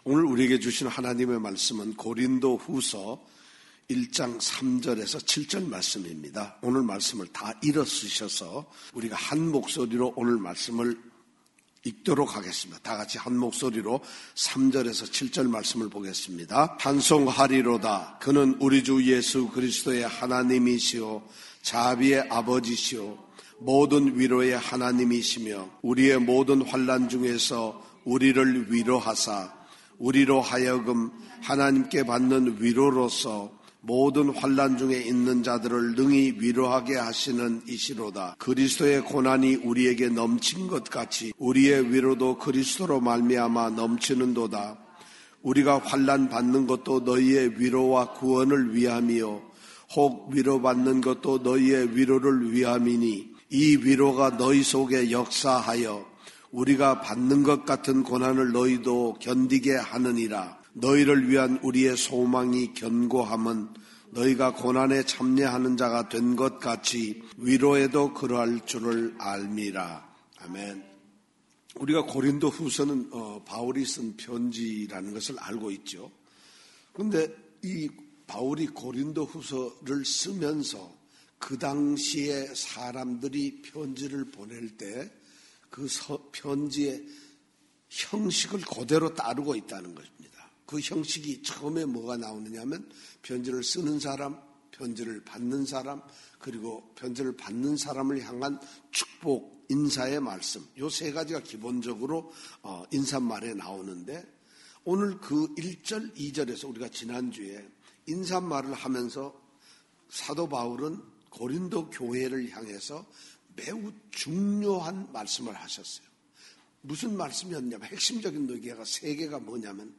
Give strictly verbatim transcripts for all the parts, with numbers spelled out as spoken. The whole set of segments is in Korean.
오늘 우리에게 주신 하나님의 말씀은 고린도 후서 일 장 삼 절에서 칠 절 말씀입니다. 오늘 말씀을 다 일어쓰셔서 우리가 한 목소리로 오늘 말씀을 읽도록 하겠습니다. 다 같이 한 목소리로 삼 절에서 칠 절 말씀을 보겠습니다. 찬송하리로다. 그는 우리 주 예수 그리스도의 하나님이시오 자비의 아버지시오 모든 위로의 하나님이시며 우리의 모든 환난 중에서 우리를 위로하사 우리로 하여금 하나님께 받는 위로로서 모든 환난 중에 있는 자들을 능히 위로하게 하시는 이시로다. 그리스도의 고난이 우리에게 넘친 것 같이 우리의 위로도 그리스도로 말미암아 넘치는도다. 우리가 환난 받는 것도 너희의 위로와 구원을 위함이요 혹 위로받는 것도 너희의 위로를 위함이니 이 위로가 너희 속에 역사하여 우리가 받는 것 같은 고난을 너희도 견디게 하느니라. 너희를 위한 우리의 소망이 견고함은 너희가 고난에 참여하는 자가 된 것 같이 위로에도 그러할 줄을 알미라. 아멘. 우리가 고린도 후서는 어, 바울이 쓴 편지라는 것을 알고 있죠. 그런데 이 바울이 고린도 후서를 쓰면서 그 당시에 사람들이 편지를 보낼 때 그 편지의 형식을 그대로 따르고 있다는 것입니다. 그 형식이 처음에 뭐가 나오느냐 하면 편지를 쓰는 사람, 편지를 받는 사람, 그리고 편지를 받는 사람을 향한 축복, 인사의 말씀. 이 세 가지가 기본적으로 인사말에 나오는데 오늘 그 일 절, 이 절에서 우리가 지난주에 인사말을 하면서 사도 바울은 고린도 교회를 향해서 매우 중요한 말씀을 하셨어요. 무슨 말씀이었냐면 핵심적인 의미가 세 개가 뭐냐면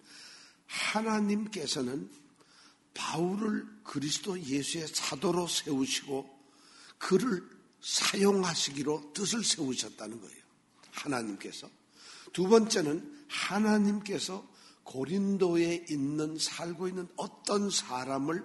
하나님께서는 바울을 그리스도 예수의 사도로 세우시고 그를 사용하시기로 뜻을 세우셨다는 거예요. 하나님께서. 두 번째는 하나님께서 고린도에 있는 살고 있는 어떤 사람을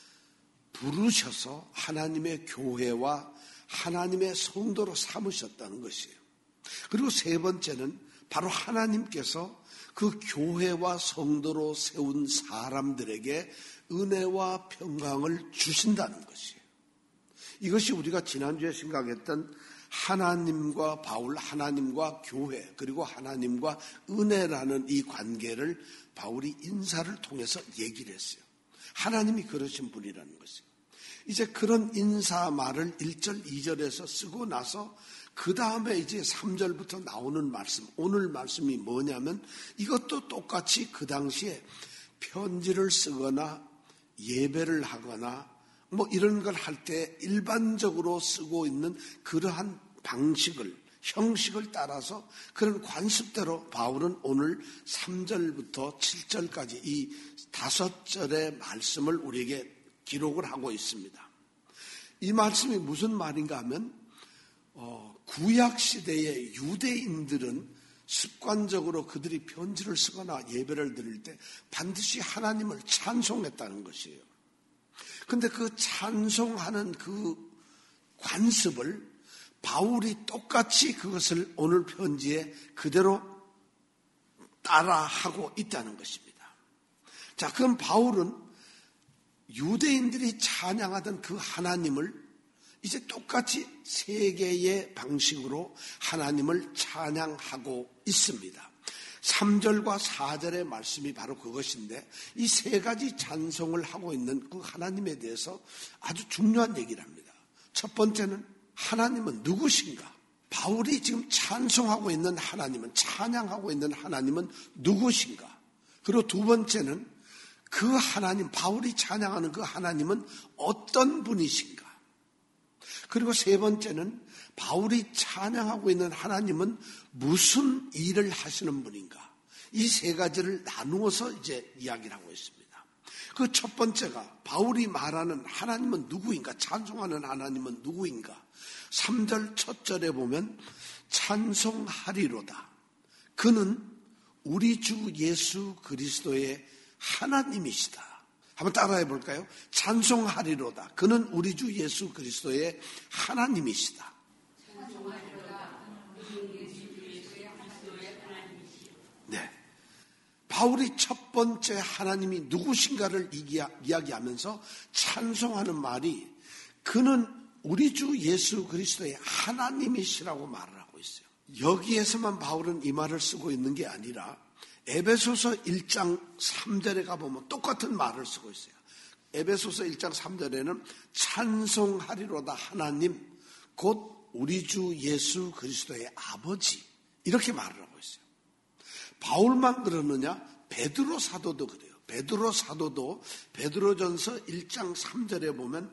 부르셔서 하나님의 교회와 하나님의 성도로 삼으셨다는 것이에요. 그리고 세 번째는 바로 하나님께서 그 교회와 성도로 세운 사람들에게 은혜와 평강을 주신다는 것이에요. 이것이 우리가 지난주에 생각했던 하나님과 바울, 하나님과 교회, 그리고 하나님과 은혜라는 이 관계를 바울이 인사를 통해서 얘기를 했어요. 하나님이 그러신 분이라는 것이에요. 이제 그런 인사말을 일 절, 이 절에서 쓰고 나서 그 다음에 이제 삼 절부터 나오는 말씀, 오늘 말씀이 뭐냐면 이것도 똑같이 그 당시에 편지를 쓰거나 예배를 하거나 뭐 이런 걸 할 때 일반적으로 쓰고 있는 그러한 방식을, 형식을 따라서 그런 관습대로 바울은 오늘 삼 절부터 칠 절까지 이 다섯 절의 말씀을 우리에게 기록을 하고 있습니다. 이 말씀이 무슨 말인가 하면 어, 구약시대의 유대인들은 습관적으로 그들이 편지를 쓰거나 예배를 드릴 때 반드시 하나님을 찬송했다는 것이에요. 그런데 그 찬송하는 그 관습을 바울이 똑같이 그것을 오늘 편지에 그대로 따라하고 있다는 것입니다. 자, 그럼 바울은 유대인들이 찬양하던 그 하나님을 이제 똑같이 세 개의 방식으로 하나님을 찬양하고 있습니다. 삼 절과 사 절의 말씀이 바로 그것인데 이 세 가지 찬송을 하고 있는 그 하나님에 대해서 아주 중요한 얘기를 합니다. 첫 번째는 하나님은 누구신가? 바울이 지금 찬송하고 있는 하나님은, 찬양하고 있는 하나님은 누구신가? 그리고 두 번째는 그 하나님, 바울이 찬양하는 그 하나님은 어떤 분이신가? 그리고 세 번째는 바울이 찬양하고 있는 하나님은 무슨 일을 하시는 분인가? 이 세 가지를 나누어서 이제 이야기를 하고 있습니다. 그 첫 번째가 바울이 말하는 하나님은 누구인가? 찬송하는 하나님은 누구인가? 삼 절 첫 절에 보면 찬송하리로다. 그는 우리 주 예수 그리스도의 하나님이시다. 한번 따라해 볼까요? 찬송하리로다. 그는 우리 주 예수 그리스도의 하나님이시다. 네. 바울이 첫 번째 하나님이 누구신가를 이야기하면서 찬송하는 말이 그는 우리 주 예수 그리스도의 하나님이시라고 말을 하고 있어요. 여기에서만 바울은 이 말을 쓰고 있는 게 아니라 에베소서 일 장 삼 절에 가보면 똑같은 말을 쓰고 있어요. 에베소서 일 장 삼 절에는 찬송하리로다 하나님 곧 우리 주 예수 그리스도의 아버지 이렇게 말을 하고 있어요. 바울만 그러느냐? 베드로 사도도 그래요. 베드로 사도도 베드로전서 일 장 삼 절에 보면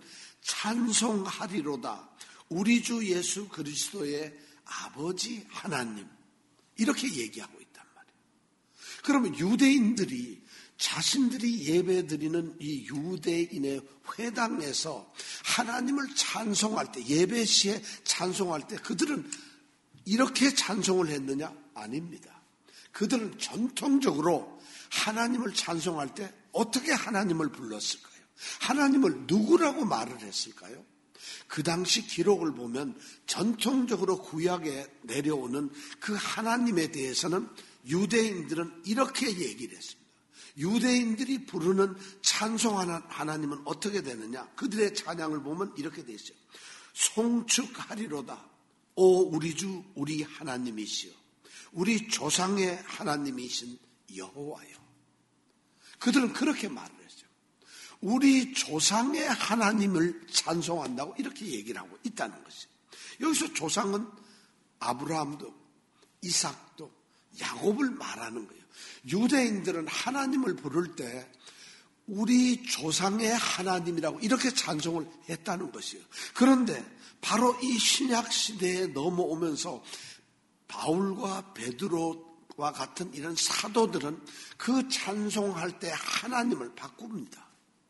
찬송하리로다 우리 주 예수 그리스도의 아버지 하나님 이렇게 얘기하고 있단 말이에요. 그러면 유대인들이 자신들이 예배드리는 이 유대인의 회당에서 하나님을 찬송할 때 예배 시에 찬송할 때 그들은 이렇게 찬송을 했느냐? 아닙니다. 그들은 전통적으로 하나님을 찬송할 때 어떻게 하나님을 불렀을까요? 하나님을 누구라고 말을 했을까요? 그 당시 기록을 보면 전통적으로 구약에 내려오는 그 하나님에 대해서는 유대인들은 이렇게 얘기를 했습니다. 유대인들이 부르는 찬송하는 하나님은 어떻게 되느냐? 그들의 찬양을 보면 이렇게 되어 있어요. 송축하리로다. 오 우리 주 우리 하나님이시여. 우리 조상의 하나님이신 여호와여. 그들은 그렇게 말을 했어요. 우리 조상의 하나님을 찬송한다고 이렇게 얘기를 하고 있다는 것이에요. 여기서 조상은 아브라함도 이삭도 야곱을 말하는 거예요. 유대인들은 하나님을 부를 때 우리 조상의 하나님이라고 이렇게 찬송을 했다는 것이에요. 그런데 바로 이 신약 시대에 넘어오면서 바울과 베드로와 같은 이런 사도들은 그 찬송할 때 하나님을 바꿉니다.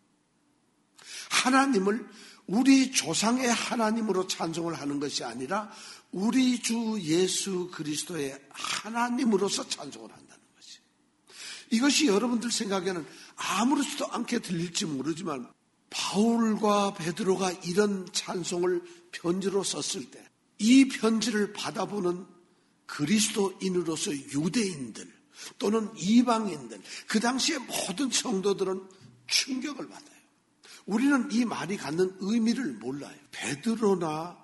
하나님을 우리 조상의 하나님으로 찬송을 하는 것이 아니라 우리 주 예수 그리스도의 하나님으로서 찬송을 한다는 것이에요. 이것이 여러분들 생각에는 아무렇지도 않게 들릴지 모르지만 바울과 베드로가 이런 찬송을 편지로 썼을 때 이 편지를 받아보는 그리스도인으로서 유대인들 또는 이방인들 그 당시의 모든 성도들은 충격을 받아요. 우리는 이 말이 갖는 의미를 몰라요. 베드로나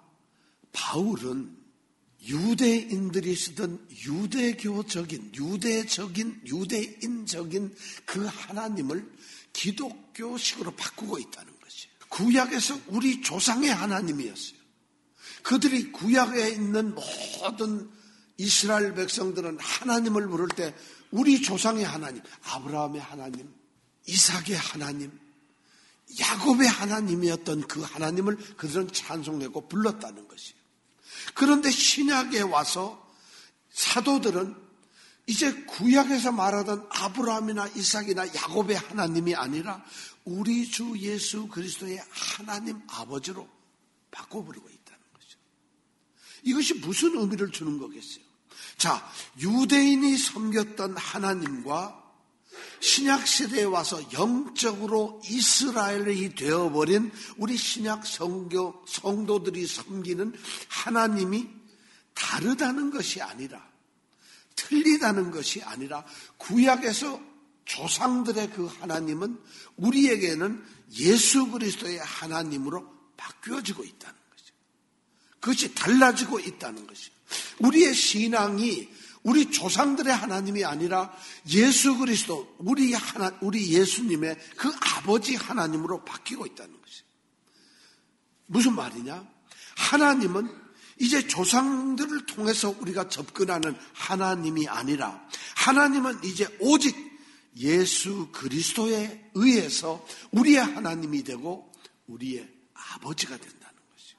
바울은 유대인들이 쓰던 유대교적인 유대적인 유대인적인 그 하나님을 기독교식으로 바꾸고 있다는 것이에요. 구약에서 우리 조상의 하나님이었어요. 그들이 구약에 있는 모든 이스라엘 백성들은 하나님을 부를 때 우리 조상의 하나님, 아브라함의 하나님, 이삭의 하나님, 야곱의 하나님이었던 그 하나님을 그들은 찬송하고 불렀다는 것이에요. 그런데 신약에 와서 사도들은 이제 구약에서 말하던 아브라함이나 이삭이나 야곱의 하나님이 아니라 우리 주 예수 그리스도의 하나님 아버지로 바꿔버리고 있다는 거죠. 이것이 무슨 의미를 주는 거겠어요? 자, 유대인이 섬겼던 하나님과 신약 시대에 와서 영적으로 이스라엘이 되어버린 우리 신약 성교, 성도들이 섬기는 하나님이 다르다는 것이 아니라 틀리다는 것이 아니라 구약에서 조상들의 그 하나님은 우리에게는 예수 그리스도의 하나님으로 바뀌어지고 있다는 거죠. 그것이 달라지고 있다는 것이죠. 우리의 신앙이 우리 조상들의 하나님이 아니라 예수 그리스도, 우리 하나, 우리 예수님의 그 아버지 하나님으로 바뀌고 있다는 것이에요. 무슨 말이냐? 하나님은 이제 조상들을 통해서 우리가 접근하는 하나님이 아니라 하나님은 이제 오직 예수 그리스도에 의해서 우리의 하나님이 되고 우리의 아버지가 된다는 것이에요.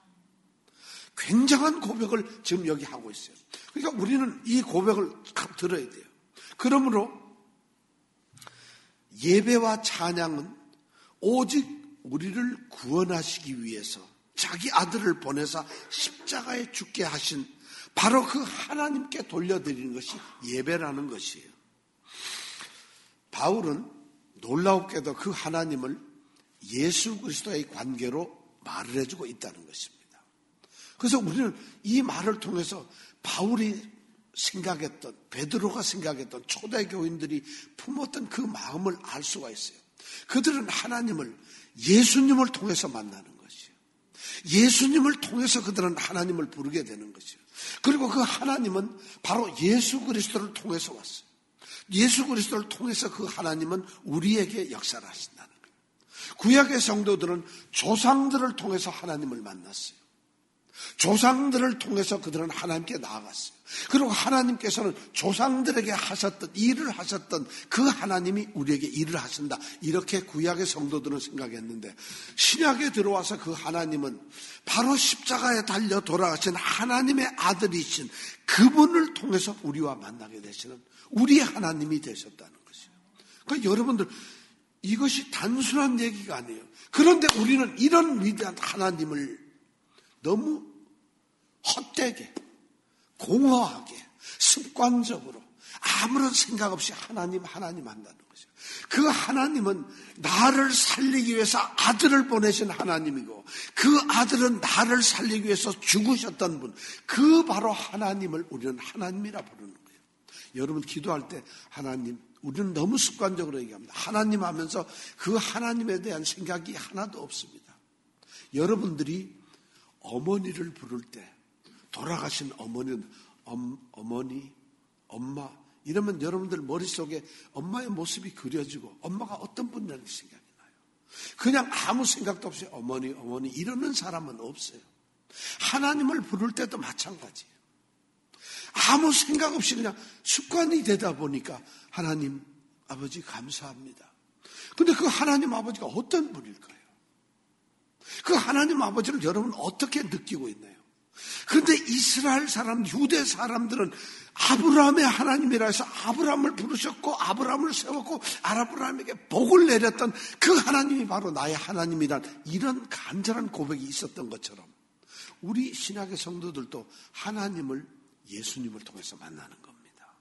굉장한 고백을 지금 여기 하고 있어요. 그러니까 우리는 이 고백을 들어야 돼요. 그러므로 예배와 찬양은 오직 우리를 구원하시기 위해서 자기 아들을 보내사 십자가에 죽게 하신 바로 그 하나님께 돌려드리는 것이 예배라는 것이에요. 바울은 놀라웠게도 그 하나님을 예수 그리스도의 관계로 말을 해주고 있다는 것입니다. 그래서 우리는 이 말을 통해서 바울이 생각했던, 베드로가 생각했던, 초대교인들이 품었던 그 마음을 알 수가 있어요. 그들은 하나님을 예수님을 통해서 만나는 것이요. 예수님을 통해서 그들은 하나님을 부르게 되는 것이요. 그리고 그 하나님은 바로 예수 그리스도를 통해서 왔어요. 예수 그리스도를 통해서 그 하나님은 우리에게 역사를 하신다는 거예요. 구약의 성도들은 조상들을 통해서 하나님을 만났어요. 조상들을 통해서 그들은 하나님께 나아갔어요. 그리고 하나님께서는 조상들에게 하셨던, 일을 하셨던 그 하나님이 우리에게 일을 하신다. 이렇게 구약의 성도들은 생각했는데, 신약에 들어와서 그 하나님은 바로 십자가에 달려 돌아가신 하나님의 아들이신 그분을 통해서 우리와 만나게 되시는 우리의 하나님이 되셨다는 것이에요. 그러니까 여러분들, 이것이 단순한 얘기가 아니에요. 그런데 우리는 이런 위대한 하나님을 너무 헛되게, 공허하게, 습관적으로 아무런 생각 없이 하나님 하나님 한다는 거죠. 그 하나님은 나를 살리기 위해서 아들을 보내신 하나님이고, 그 아들은 나를 살리기 위해서 죽으셨던 분, 그 바로 하나님을 우리는 하나님이라 부르는 거예요. 여러분 기도할 때 하나님, 우리는 너무 습관적으로 얘기합니다. 하나님 하면서 그 하나님에 대한 생각이 하나도 없습니다. 여러분들이 어머니를 부를 때, 돌아가신 어머니는 엄, 어머니, 엄마 이러면 여러분들 머릿속에 엄마의 모습이 그려지고 엄마가 어떤 분이라는 생각이 나요. 그냥 아무 생각도 없이 어머니, 어머니 이러는 사람은 없어요. 하나님을 부를 때도 마찬가지예요. 아무 생각 없이 그냥 습관이 되다 보니까 하나님 아버지 감사합니다. 근데 그 하나님 아버지가 어떤 분일까요? 그 하나님 아버지를 여러분 어떻게 느끼고 있나요? 그런데 이스라엘 사람, 유대 사람들은 아브라함의 하나님이라 해서 아브라함을 부르셨고 아브라함을 세웠고 아브라함에게 복을 내렸던 그 하나님이 바로 나의 하나님이란 이런 간절한 고백이 있었던 것처럼 우리 신약의 성도들도 하나님을 예수님을 통해서 만나는 겁니다.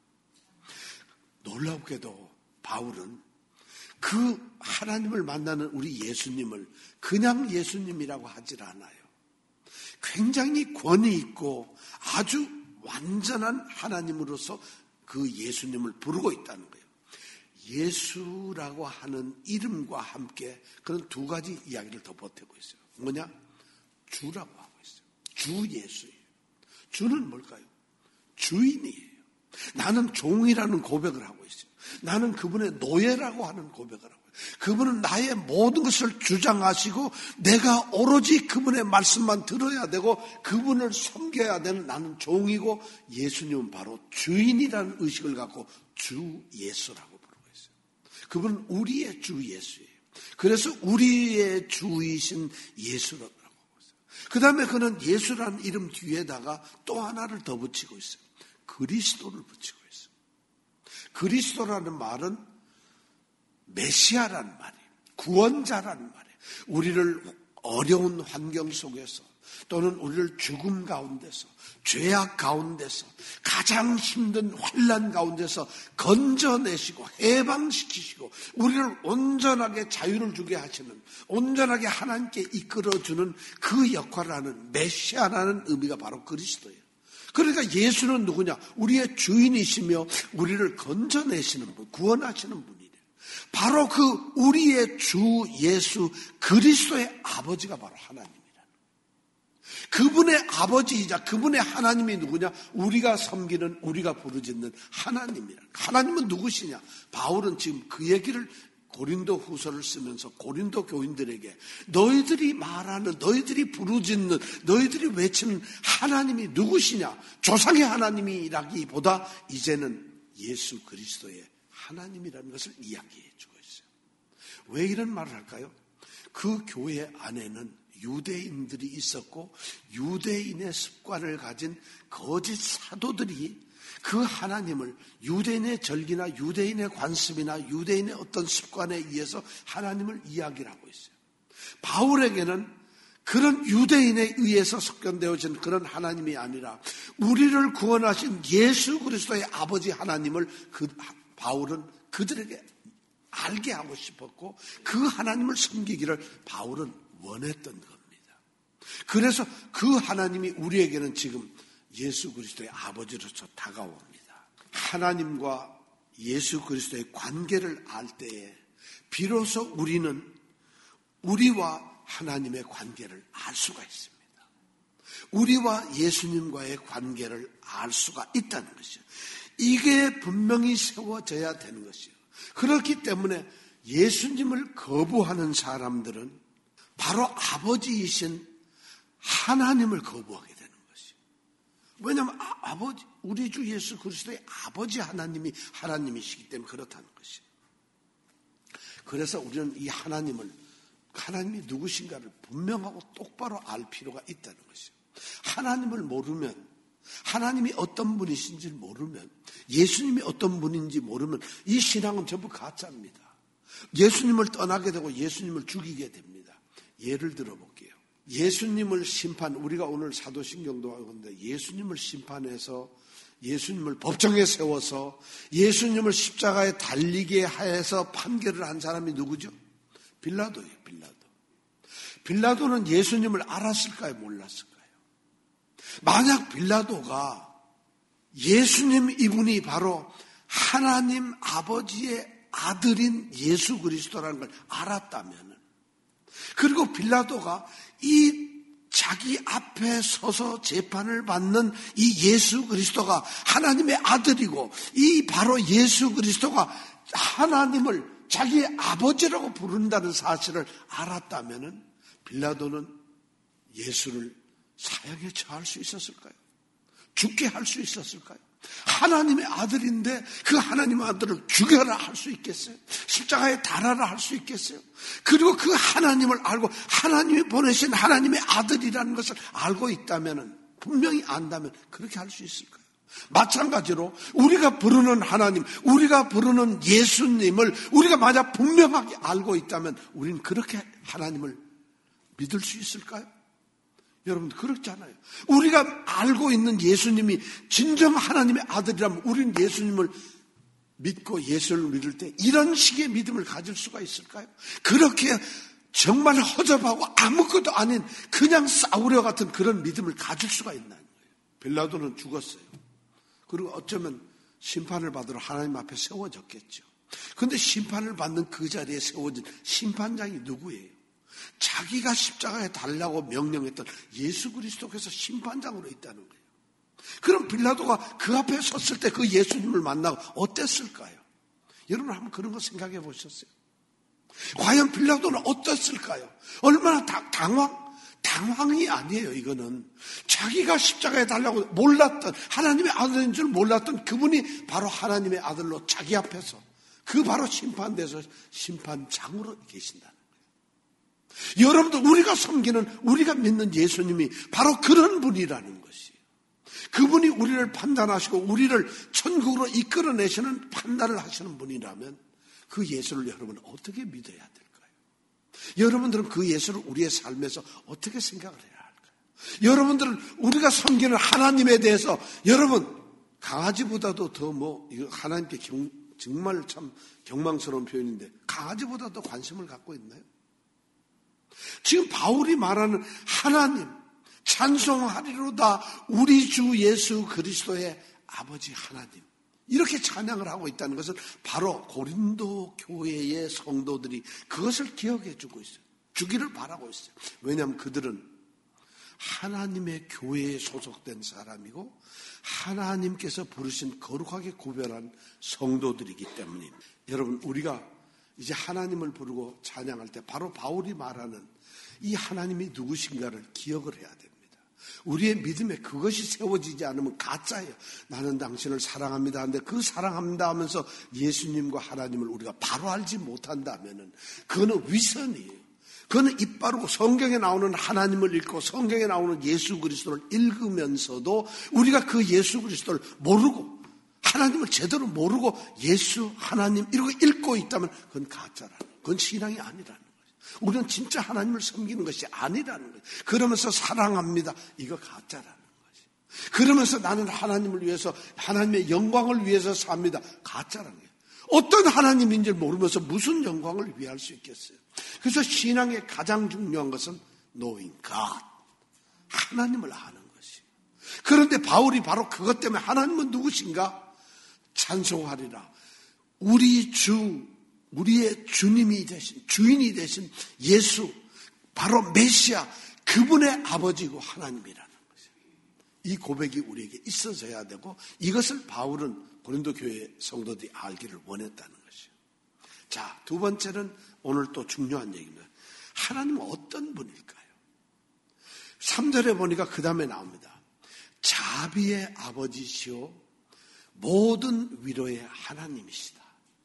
놀랍게도 바울은 그 하나님을 만나는 우리 예수님을 그냥 예수님이라고 하질 않아요. 굉장히 권위 있고 아주 완전한 하나님으로서 그 예수님을 부르고 있다는 거예요. 예수라고 하는 이름과 함께 그런 두 가지 이야기를 더 보태고 있어요. 뭐냐? 주라고 하고 있어요. 주 예수예요. 주는 뭘까요? 주인이에요. 나는 종이라는 고백을 하고 있어요. 나는 그분의 노예라고 하는 고백을 하고 있어요. 그분은 나의 모든 것을 주장하시고 내가 오로지 그분의 말씀만 들어야 되고 그분을 섬겨야 되는 나는 종이고 예수님은 바로 주인이라는 의식을 갖고 주 예수라고 부르고 있어요. 그분은 우리의 주 예수예요. 그래서 우리의 주이신 예수라고 하고 있어요. 그 다음에 그는 예수라는 이름 뒤에다가 또 하나를 더 붙이고 있어요. 그리스도를 붙이고 있어요. 그리스도라는 말은 메시아라는 말이에요. 구원자라는 말이에요. 우리를 어려운 환경 속에서 또는 우리를 죽음 가운데서 죄악 가운데서 가장 힘든 환난 가운데서 건져내시고 해방시키시고 우리를 온전하게 자유를 주게 하시는 온전하게 하나님께 이끌어주는 그 역할을 하는 메시아라는 의미가 바로 그리스도예요. 그러니까 예수는 누구냐? 우리의 주인이시며 우리를 건져내시는 분, 구원하시는 분이래요. 바로 그 우리의 주 예수 그리스도의 아버지가 바로 하나님이라는 거예요. 그분의 아버지이자 그분의 하나님이 누구냐? 우리가 섬기는, 우리가 부르짖는 하나님이라는 거예요. 하나님은 누구시냐? 바울은 지금 그 얘기를 고린도 후서를 쓰면서 고린도 교인들에게 너희들이 말하는, 너희들이 부르짖는, 너희들이 외치는 하나님이 누구시냐? 조상의 하나님이라기보다 이제는 예수 그리스도의 하나님이라는 것을 이야기해 주고 있어요. 왜 이런 말을 할까요? 그 교회 안에는 유대인들이 있었고 유대인의 습관을 가진 거짓 사도들이 그 하나님을 유대인의 절기나 유대인의 관습이나 유대인의 어떤 습관에 의해서 하나님을 이야기를 하고 있어요. 바울에게는 그런 유대인에 의해서 석견되어진 그런 하나님이 아니라 우리를 구원하신 예수 그리스도의 아버지 하나님을 그 바울은 그들에게 알게 하고 싶었고 그 하나님을 섬기기를 바울은 원했던 겁니다. 그래서 그 하나님이 우리에게는 지금 예수 그리스도의 아버지로서 다가옵니다. 하나님과 예수 그리스도의 관계를 알 때에 비로소 우리는 우리와 하나님의 관계를 알 수가 있습니다. 우리와 예수님과의 관계를 알 수가 있다는 것이죠. 이게 분명히 세워져야 되는 것이요. 그렇기 때문에 예수님을 거부하는 사람들은 바로 아버지이신 하나님을 거부하게 되는 것이요. 왜냐하면 아버지, 우리 주 예수 그리스도의 아버지 하나님이 하나님이시기 때문에 그렇다는 것이요. 그래서 우리는 이 하나님을, 하나님이 누구신가를 분명하고 똑바로 알 필요가 있다는 것이요. 하나님을 모르면, 하나님이 어떤 분이신지 모르면, 예수님이 어떤 분인지 모르면 이 신앙은 전부 가짜입니다. 예수님을 떠나게 되고 예수님을 죽이게 됩니다. 예를 들어볼게요. 예수님을 심판, 우리가 오늘 사도신경도 하는데 예수님을 심판해서 예수님을 법정에 세워서 예수님을 십자가에 달리게 하여서 판결을 한 사람이 누구죠? 빌라도예요. 빌라도. 빌라도는 예수님을 알았을까요? 몰랐을까요? 만약 빌라도가 예수님 이분이 바로 하나님 아버지의 아들인 예수 그리스도라는 걸 알았다면, 그리고 빌라도가 이 자기 앞에 서서 재판을 받는 이 예수 그리스도가 하나님의 아들이고 이 바로 예수 그리스도가 하나님을 자기의 아버지라고 부른다는 사실을 알았다면 빌라도는 예수를 사형에 처할 수 있었을까요? 죽게 할 수 있었을까요? 하나님의 아들인데 그 하나님의 아들을 죽여라 할 수 있겠어요? 십자가에 달아라 할 수 있겠어요? 그리고 그 하나님을 알고 하나님이 보내신 하나님의 아들이라는 것을 알고 있다면, 분명히 안다면 그렇게 할 수 있을까요? 마찬가지로 우리가 부르는 하나님, 우리가 부르는 예수님을 우리가 만약 분명하게 알고 있다면 우리는 그렇게 하나님을 믿을 수 있을까요? 여러분들 그렇잖아요. 우리가 알고 있는 예수님이 진정 하나님의 아들이라면 우리는 예수님을 믿고 예수를 믿을 때 이런 식의 믿음을 가질 수가 있을까요? 그렇게 정말 허접하고 아무것도 아닌 그냥 싸우려 같은 그런 믿음을 가질 수가 있나요? 빌라도는 죽었어요. 그리고 어쩌면 심판을 받으러 하나님 앞에 세워졌겠죠. 그런데 심판을 받는 그 자리에 세워진 심판장이 누구예요? 자기가 십자가에 달라고 명령했던 예수 그리스도께서 심판장으로 있다는 거예요. 그럼 빌라도가 그 앞에 섰을 때 그 예수님을 만나고 어땠을까요? 여러분 한번 그런 거 생각해 보셨어요? 과연 빌라도는 어땠을까요? 얼마나 당, 당황? 당황이 아니에요. 이거는 자기가 십자가에 달라고 몰랐던, 하나님의 아들인 줄 몰랐던 그분이 바로 하나님의 아들로 자기 앞에서 그 바로 심판대에서 심판장으로 계신다는 거예요. 여러분도 우리가 섬기는, 우리가 믿는 예수님이 바로 그런 분이라는 것이에요. 그분이 우리를 판단하시고 우리를 천국으로 이끌어내시는 판단을 하시는 분이라면 그 예수를 여러분 어떻게 믿어야 될까요? 여러분들은 그 예수를 우리의 삶에서 어떻게 생각을 해야 할까요? 여러분들은 우리가 섬기는 하나님에 대해서, 여러분 강아지보다도 더 뭐 이거 하나님께 경, 정말 참 경망스러운 표현인데 강아지보다도 관심을 갖고 있나요? 지금 바울이 말하는 하나님 찬송하리로다 우리 주 예수 그리스도의 아버지 하나님, 이렇게 찬양을 하고 있다는 것은 바로 고린도 교회의 성도들이 그것을 기억해 주고 있어요. 주기를 바라고 있어요. 왜냐하면 그들은 하나님의 교회에 소속된 사람이고 하나님께서 부르신 거룩하게 구별한 성도들이기 때문입니다. 여러분, 우리가 이제 하나님을 부르고 찬양할 때 바로 바울이 말하는 이 하나님이 누구신가를 기억을 해야 됩니다. 우리의 믿음에 그것이 세워지지 않으면 가짜예요. 나는 당신을 사랑합니다 하는데 그 사랑합니다 하면서 예수님과 하나님을 우리가 바로 알지 못한다면 그거는 위선이에요. 그거는 입 바르고 성경에 나오는 하나님을 읽고 성경에 나오는 예수 그리스도를 읽으면서도 우리가 그 예수 그리스도를 모르고 하나님을 제대로 모르고 예수, 하나님 이렇게 읽고 있다면 그건 가짜라는 거예요. 그건 신앙이 아니라는 거예요. 우리는 진짜 하나님을 섬기는 것이 아니라는 거예요. 그러면서 사랑합니다. 이거 가짜라는 거지. 그러면서 나는 하나님을 위해서, 하나님의 영광을 위해서 삽니다. 가짜라는 거예요. 어떤 하나님인지 모르면서 무슨 영광을 위할 수 있겠어요? 그래서 신앙의 가장 중요한 것은 knowing God, 하나님을 아는 것이에요. 그런데 바울이 바로 그것 때문에 하나님은 누구신가? 찬송하리라. 우리 주, 우리의 주님이 되신, 주인이 되신 예수, 바로 메시아, 그분의 아버지고 하나님이라는 것이에요. 이 고백이 우리에게 있어져야 되고, 이것을 바울은 고린도 교회 성도들이 알기를 원했다는 것이에요. 자, 두 번째는 오늘 또 중요한 얘기입니다. 하나님은 어떤 분일까요? 삼 절에 보니까 그 다음에 나옵니다. 자비의 아버지시오 모든 위로의 하나님이시다.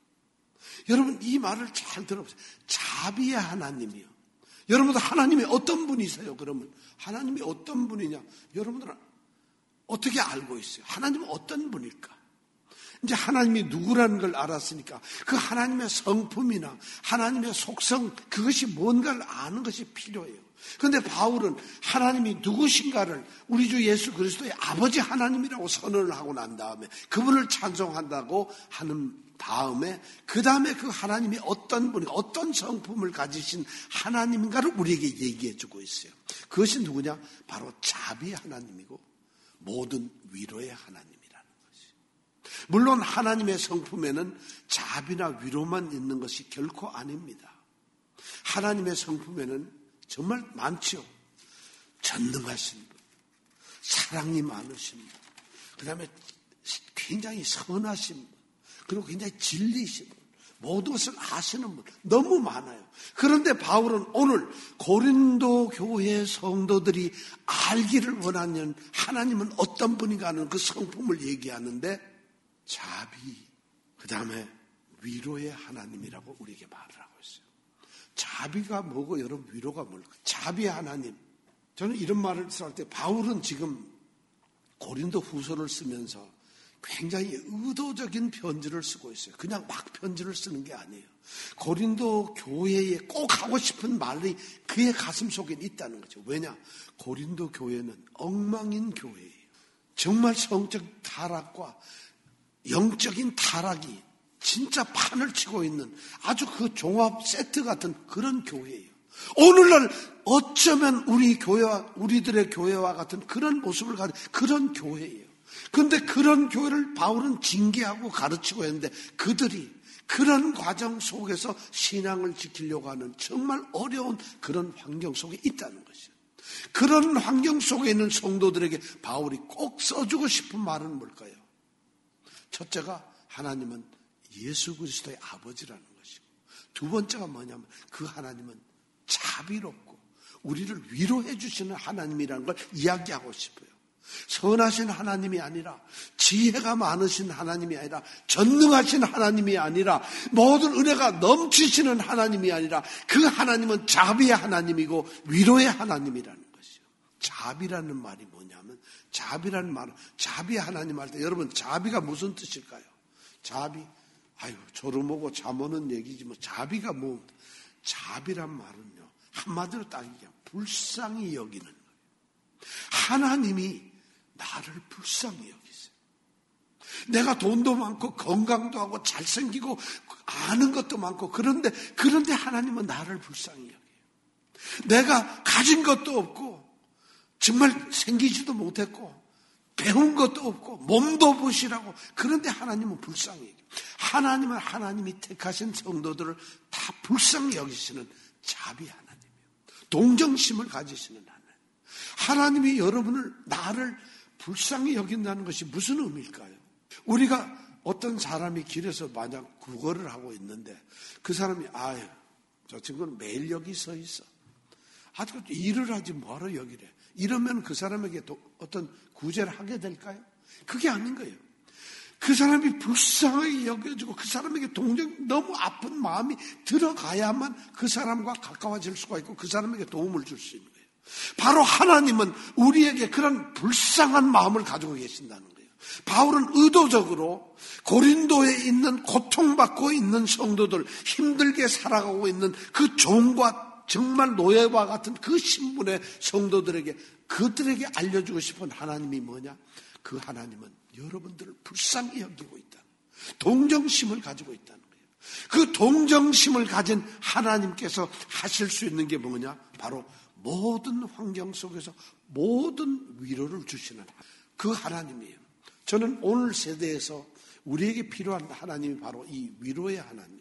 여러분 이 말을 잘 들어보세요. 자비의 하나님이요. 여러분들 하나님이 어떤 분이세요? 그러면 하나님이 어떤 분이냐? 여러분들은 어떻게 알고 있어요? 하나님은 어떤 분일까? 이제 하나님이 누구라는 걸 알았으니까 그 하나님의 성품이나 하나님의 속성, 그것이 뭔가를 아는 것이 필요해요. 그런데 바울은 하나님이 누구신가를 우리 주 예수 그리스도의 아버지 하나님이라고 선언을 하고 난 다음에 그분을 찬송한다고 하는 다음에 그 다음에 그 하나님이 어떤 분이 어떤 성품을 가지신 하나님인가를 우리에게 얘기해 주고 있어요. 그것이 누구냐? 바로 자비의 하나님이고 모든 위로의 하나님이라는 것이. 물론 하나님의 성품에는 자비나 위로만 있는 것이 결코 아닙니다. 하나님의 성품에는 정말 많죠. 전능하신 분, 사랑이 많으신 분, 그 다음에 굉장히 선하신 분, 그리고 굉장히 진리신 분, 모든 것을 아시는 분, 너무 많아요. 그런데 바울은 오늘 고린도 교회 성도들이 알기를 원하는 하나님은 어떤 분인가 하는 그 성품을 얘기하는데 자비, 그 다음에 위로의 하나님이라고 우리에게 말을 하고 있어요. 자비가 뭐고 여러분 위로가 뭘까? 자비의 하나님. 저는 이런 말을 할 때 바울은 지금 고린도 후서를 쓰면서 굉장히 의도적인 편지를 쓰고 있어요. 그냥 막 편지를 쓰는 게 아니에요. 고린도 교회에 꼭 하고 싶은 말이 그의 가슴 속에 있다는 거죠. 왜냐? 고린도 교회는 엉망인 교회예요. 정말 성적 타락과 영적인 타락이 진짜 판을 치고 있는 아주 그 종합 세트 같은 그런 교회예요. 오늘날 어쩌면 우리 교회와 우리들의 교회와 같은 그런 모습을 가진 그런 교회예요. 그런데 그런 교회를 바울은 징계하고 가르치고 있는데 그들이 그런 과정 속에서 신앙을 지키려고 하는 정말 어려운 그런 환경 속에 있다는 것이에요. 그런 환경 속에 있는 성도들에게 바울이 꼭 써주고 싶은 말은 뭘까요? 첫째가 하나님은 예수 그리스도의 아버지라는 것이고, 두 번째가 뭐냐면 그 하나님은 자비롭고 우리를 위로해 주시는 하나님이라는 걸 이야기하고 싶어요. 선하신 하나님이 아니라, 지혜가 많으신 하나님이 아니라, 전능하신 하나님이 아니라, 모든 은혜가 넘치시는 하나님이 아니라 그 하나님은 자비의 하나님이고 위로의 하나님이라는 것이요. 자비라는 말이 뭐냐면, 자비라는 말은 자비의 하나님 할 때 여러분 자비가 무슨 뜻일까요? 자비, 아유 졸음 오고 잠 오는 얘기지 뭐 자비가 뭐. 자비란 말은요 한마디로 딱 얘기하면 불쌍히 여기는 거예요. 하나님이 나를 불쌍히 여기세요. 내가 돈도 많고 건강도 하고 잘생기고 아는 것도 많고 그런데 그런데 하나님은 나를 불쌍히 여겨요. 내가 가진 것도 없고 정말 생기지도 못했고 배운 것도 없고 몸도 부실하고 그런데 하나님은 불쌍히 여겨요. 하나님은 하나님이 택하신 성도들을 다 불쌍히 여기시는 자비 하나님이에요. 동정심을 가지시는 하나님. 하나님이 여러분을 나를 불쌍히 여긴다는 것이 무슨 의미일까요? 우리가 어떤 사람이 길에서 만약 구걸을 하고 있는데 그 사람이 아유 저 친구는 매일 여기 서 있어. 아주 일을 하지 뭐하러 여기래. 이러면 그 사람에게 또 어떤 구제를 하게 될까요? 그게 아닌 거예요. 그 사람이 불쌍하게 여겨지고 그 사람에게 동정, 너무 아픈 마음이 들어가야만 그 사람과 가까워질 수가 있고 그 사람에게 도움을 줄 수 있는 거예요. 바로 하나님은 우리에게 그런 불쌍한 마음을 가지고 계신다는 거예요. 바울은 의도적으로 고린도에 있는 고통받고 있는 성도들, 힘들게 살아가고 있는 그 종과 정말 노예와 같은 그 신분의 성도들에게 그들에게 알려주고 싶은 하나님이 뭐냐? 그 하나님은 여러분들을 불쌍히 여기고 있다. 동정심을 가지고 있다는 거예요. 그 동정심을 가진 하나님께서 하실 수 있는 게 뭐냐? 바로 모든 환경 속에서 모든 위로를 주시는 그 하나님이에요. 저는 오늘 세대에서 우리에게 필요한 하나님이 바로 이 위로의 하나님이에요.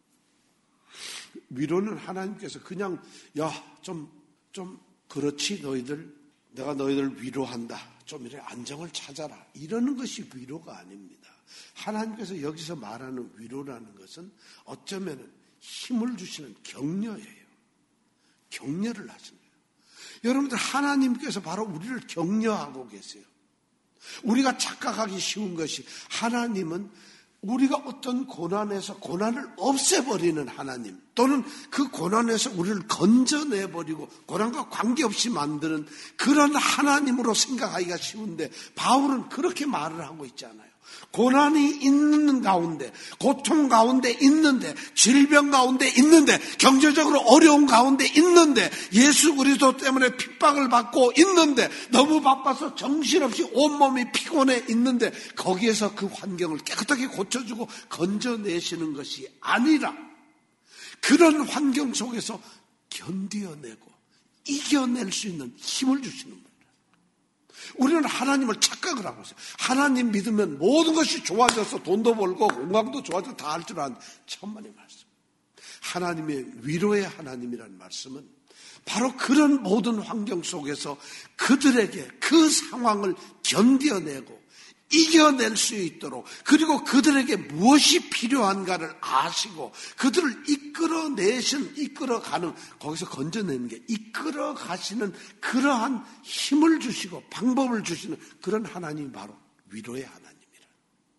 위로는 하나님께서 그냥 야, 좀, 좀 그렇지 너희들, 내가 너희들 위로한다. 좀 이렇게 안정을 찾아라. 이러는 것이 위로가 아닙니다. 하나님께서 여기서 말하는 위로라는 것은 어쩌면 힘을 주시는 격려예요. 격려를 하시는 거예요. 여러분들 하나님께서 바로 우리를 격려하고 계세요. 우리가 착각하기 쉬운 것이 하나님은 우리가 어떤 고난에서 고난을 없애버리는 하나님 또는 그 고난에서 우리를 건져내버리고 고난과 관계없이 만드는 그런 하나님으로 생각하기가 쉬운데 바울은 그렇게 말을 하고 있잖아요. 고난이 있는 가운데, 고통 가운데 있는데, 질병 가운데 있는데, 경제적으로 어려운 가운데 있는데, 예수 그리스도 때문에 핍박을 받고 있는데, 너무 바빠서 정신없이 온몸이 피곤해 있는데, 거기에서 그 환경을 깨끗하게 고쳐주고 건져내시는 것이 아니라 그런 환경 속에서 견뎌내고 이겨낼 수 있는 힘을 주시는 거예요. 우리는 하나님을 착각을 하고 있어요. 하나님 믿으면 모든 것이 좋아져서 돈도 벌고 건강도 좋아져서 다 할 줄 아는 천만의 말씀. 하나님의 위로의 하나님이라는 말씀은 바로 그런 모든 환경 속에서 그들에게 그 상황을 견뎌내고 이겨낼 수 있도록 그리고 그들에게 무엇이 필요한가를 아시고 그들을 이끌어내신 이끌어가는 거기서 건져내는 게 이끌어가시는 그러한 힘을 주시고 방법을 주시는 그런 하나님이 바로 위로의 하나님이라.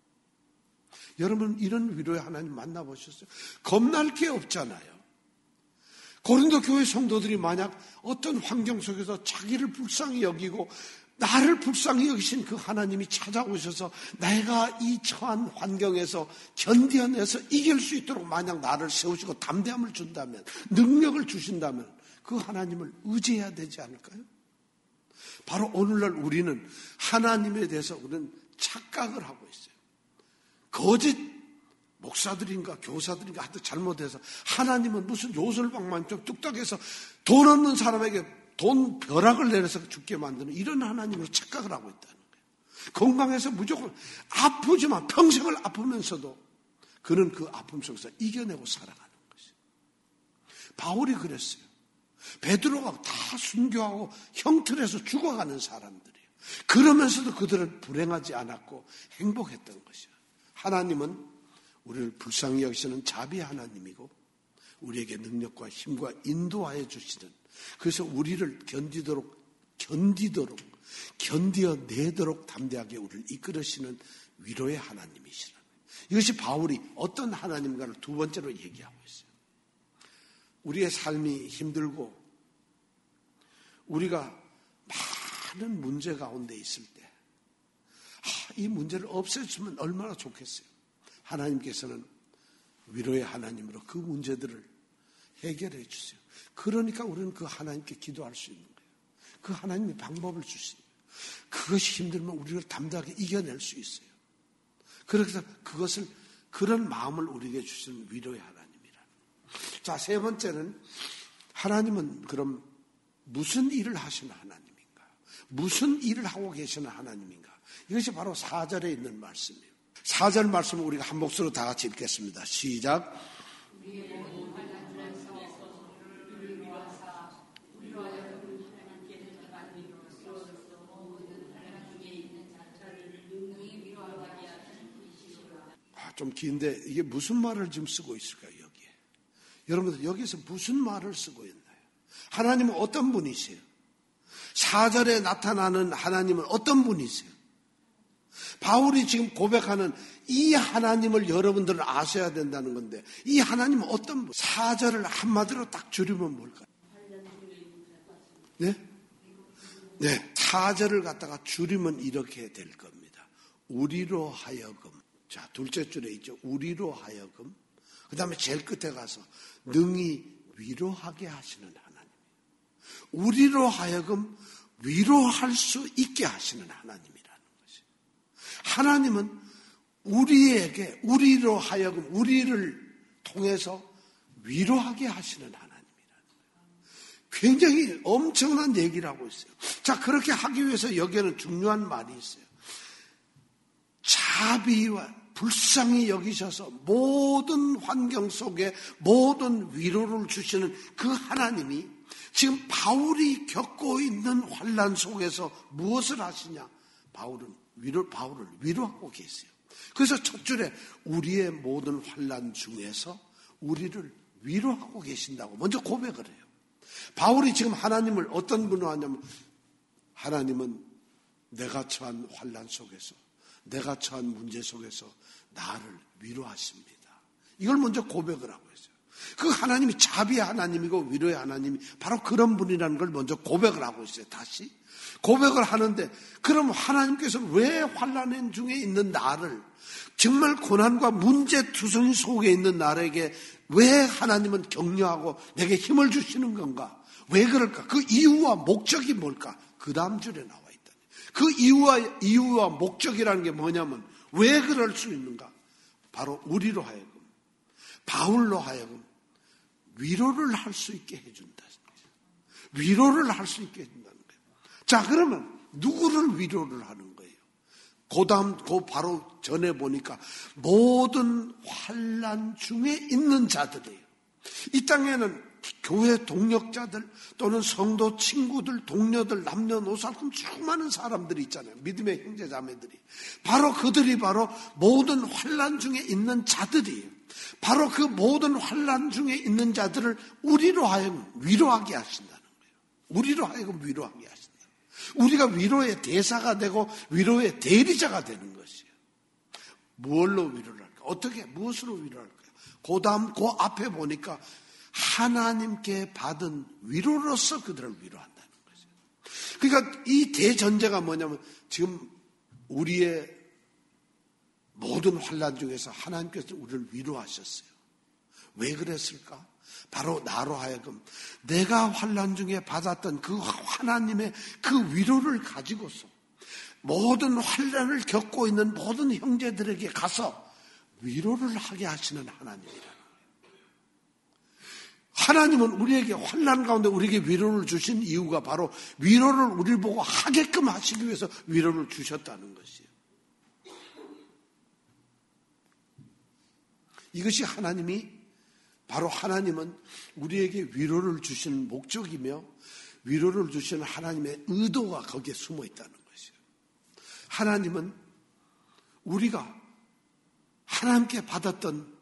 여러분 이런 위로의 하나님 만나보셨어요? 겁날 게 없잖아요. 고린도 교회 성도들이 만약 어떤 환경 속에서 자기를 불쌍히 여기고 나를 불쌍히 여기신 그 하나님이 찾아오셔서 내가 이 처한 환경에서 견뎌내서 이길 수 있도록 만약 나를 세우시고 담대함을 준다면 능력을 주신다면 그 하나님을 의지해야 되지 않을까요? 바로 오늘날 우리는 하나님에 대해서 우리는 착각을 하고 있어요. 거짓 목사들인가 교사들인가 하여튼 잘못해서 하나님은 무슨 요술방만 좀 뚝딱해서 돈 없는 사람에게 돈 벼락을 내려서 죽게 만드는 이런 하나님으로 착각을 하고 있다는 거예요. 건강해서 무조건 아프지만 평생을 아프면서도 그는 그 아픔 속에서 이겨내고 살아가는 것이에요. 바울이 그랬어요. 베드로가 다 순교하고 형틀에서 죽어가는 사람들이에요. 그러면서도 그들은 불행하지 않았고 행복했던 것이에요. 하나님은 우리를 불쌍히 여기시는 자비 하나님이고 우리에게 능력과 힘과 인도하여 주시는 그래서 우리를 견디도록 견디도록 견디어내도록 담대하게 우리를 이끌으시는 위로의 하나님이시라는 거예요. 이것이 바울이 어떤 하나님인가를 두 번째로 얘기하고 있어요. 우리의 삶이 힘들고 우리가 많은 문제 가운데 있을 때 아, 이 문제를 없애주면 얼마나 좋겠어요. 하나님께서는 위로의 하나님으로 그 문제들을 해결해 주세요. 그러니까 우리는 그 하나님께 기도할 수 있는 거예요. 그 하나님이 방법을 주시는 거예요. 그것이 힘들면 우리를 담대하게 이겨낼 수 있어요. 그래서 그것을 그런 마음을 우리에게 주시는 위로의 하나님이라. 자, 세 번째는 하나님은 그럼 무슨 일을 하시는 하나님인가? 무슨 일을 하고 계시는 하나님인가? 이것이 바로 사 절에 있는 말씀이에요. 사 절 말씀을 우리가 한 목소리로 다 같이 읽겠습니다. 시작. 아, 좀 긴데 이게 무슨 말을 지금 쓰고 있을까요? 여기에. 여러분들 여기서 무슨 말을 쓰고 있나요? 하나님은 어떤 분이세요? 사 절에 나타나는 하나님은 어떤 분이세요? 바울이 지금 고백하는 이 하나님을 여러분들은 아셔야 된다는 건데 이 하나님은 어떤 분? 사 절을 한마디로 딱 줄이면 뭘까요? 네? 네, 사 절을 갖다가 줄이면 이렇게 될 겁니다. 우리로 하여금. 자, 둘째 줄에 있죠. 우리로 하여금. 그 다음에 제일 끝에 가서 능히 위로하게 하시는 하나님. 우리로 하여금 위로할 수 있게 하시는 하나님이라는 것이. 하나님은 우리에게 우리로 하여금 우리를 통해서 위로하게 하시는 하나님이라는 거예요. 굉장히 엄청난 얘기를 하고 있어요. 자, 그렇게 하기 위해서 여기에는 중요한 말이 있어요. 자비와 불쌍히 여기셔서 모든 환경 속에 모든 위로를 주시는 그 하나님이 지금 바울이 겪고 있는 환난 속에서 무엇을 하시냐? 바울은 위로, 바울을 위로하고 계세요. 그래서 첫 줄에 우리의 모든 환난 중에서 우리를 위로하고 계신다고 먼저 고백을 해요. 바울이 지금 하나님을 어떤 분으로 하냐면 하나님은 내가 처한 환난 속에서 내가 처한 문제 속에서 나를 위로하십니다. 이걸 먼저 고백을 하고 있어요. 그 하나님이 자비의 하나님이고 위로의 하나님이 바로 그런 분이라는 걸 먼저 고백을 하고 있어요. 다시 고백을 하는데 그럼 하나님께서 왜 환난 중에 있는 나를 정말 고난과 문제투성이 속에 있는 나에게 왜 하나님은 격려하고 내게 힘을 주시는 건가? 왜 그럴까? 그 이유와 목적이 뭘까? 그 다음 줄에 나와 있다니. 그 이유와, 이유와 목적이라는 게 뭐냐면 왜 그럴 수 있는가? 바로 우리로 하여금, 바울로 하여금 위로를 할 수 있게 해준다. 위로를 할 수 있게 해준다는 거예요. 자, 그러면 누구를 위로를 하는 거예요? 그 다음, 그 바로 전에 보니까 모든 환난 중에 있는 자들이에요. 이 땅에는 교회 동역자들 또는 성도 친구들, 동료들, 남녀노소 수많은 사람들이 있잖아요. 믿음의 형제 자매들이. 바로 그들이 바로 모든 환난 중에 있는 자들이에요. 바로 그 모든 환난 중에 있는 자들을 우리로 하여금 위로하게 하신다는 거예요. 우리로 하여금 위로하게 하신다. 우리가 위로의 대사가 되고 위로의 대리자가 되는 것이에요. 무엇로 위로를 할까? 어떻게, 무엇으로 위로를 할까요? 그 다음, 그 앞에 보니까 하나님께 받은 위로로서 그들을 위로한다는 거죠. 그러니까 이 대전제가 뭐냐면 지금 우리의 모든 환난 중에서 하나님께서 우리를 위로하셨어요. 왜 그랬을까? 바로 나로 하여금 내가 환난 중에 받았던 그 하나님의 그 위로를 가지고서 모든 환난을 겪고 있는 모든 형제들에게 가서 위로를 하게 하시는 하나님이라는 거예요. 하나님은 우리에게 환난 가운데 우리에게 위로를 주신 이유가 바로 위로를 우리를 보고 하게끔 하시기 위해서 위로를 주셨다는 것이에요. 이것이 하나님이 바로 하나님은 우리에게 위로를 주시는 목적이며 위로를 주시는 하나님의 의도가 거기에 숨어 있다는 것이에요. 하나님은 우리가 하나님께 받았던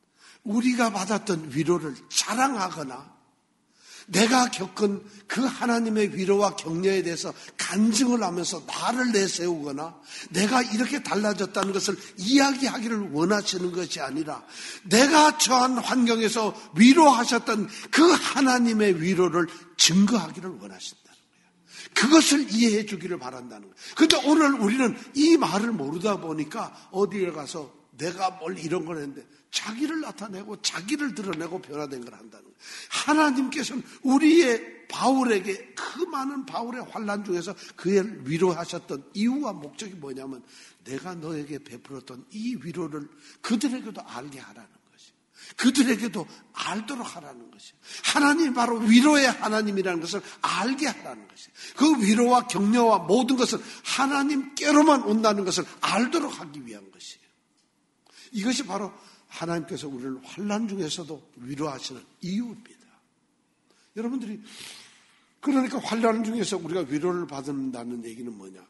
우리가 받았던 위로를 자랑하거나 내가 겪은 그 하나님의 위로와 격려에 대해서 간증을 하면서 나를 내세우거나 내가 이렇게 달라졌다는 것을 이야기하기를 원하시는 것이 아니라 내가 처한 환경에서 위로하셨던 그 하나님의 위로를 증거하기를 원하신다는 거예요. 그것을 이해해 주기를 바란다는 거예요. 그런데 오늘 우리는 이 말을 모르다 보니까 어디에 가서 내가 뭘 이런 걸 했는데 자기를 나타내고 자기를 드러내고 변화된 걸 한다는 거예요. 하나님께서는 우리의 바울에게 그 많은 바울의 환난 중에서 그를 위로하셨던 이유와 목적이 뭐냐면 내가 너에게 베풀었던 이 위로를 그들에게도 알게 하라는 것이에요. 그들에게도 알도록 하라는 것이에요. 하나님이 바로 위로의 하나님이라는 것을 알게 하라는 것이에요. 그 위로와 격려와 모든 것은 하나님께로만 온다는 것을 알도록 하기 위한 것이에요. 이것이 바로 하나님께서 우리를 환난 중에서도 위로하시는 이유입니다. 여러분들이 그러니까 환난 중에서 우리가 위로를 받는다는 얘기는 뭐냐?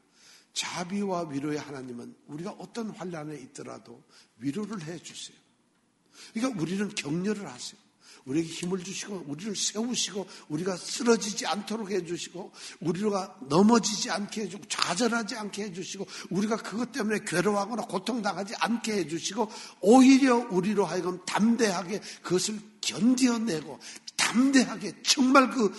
자비와 위로의 하나님은 우리가 어떤 환난에 있더라도 위로를 해주세요. 그러니까 우리는 격려를 하세요. 우리에게 힘을 주시고 우리를 세우시고 우리가 쓰러지지 않도록 해주시고 우리가 넘어지지 않게 해주고 좌절하지 않게 해주시고 우리가 그것 때문에 괴로워하거나 고통당하지 않게 해주시고 오히려 우리로 하여금 담대하게 그것을 견뎌내고 담대하게 정말 그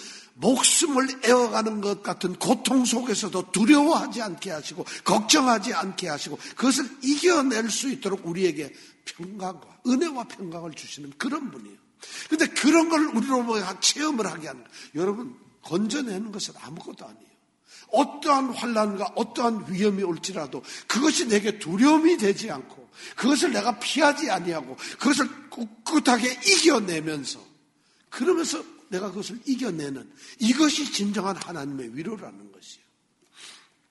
목숨을 에워가는 것 같은 고통 속에서도 두려워하지 않게 하시고 걱정하지 않게 하시고 그것을 이겨낼 수 있도록 우리에게 평강과 은혜와 평강을 주시는 그런 분이에요. 그런데 그런 걸 우리로 체험을 하게 하는 거예요. 여러분, 건져내는 것은 아무것도 아니에요. 어떠한 환난과 어떠한 위험이 올지라도 그것이 내게 두려움이 되지 않고 그것을 내가 피하지 아니하고 그것을 꿋꿋하게 이겨내면서 그러면서 내가 그것을 이겨내는 이것이 진정한 하나님의 위로라는 것이에요.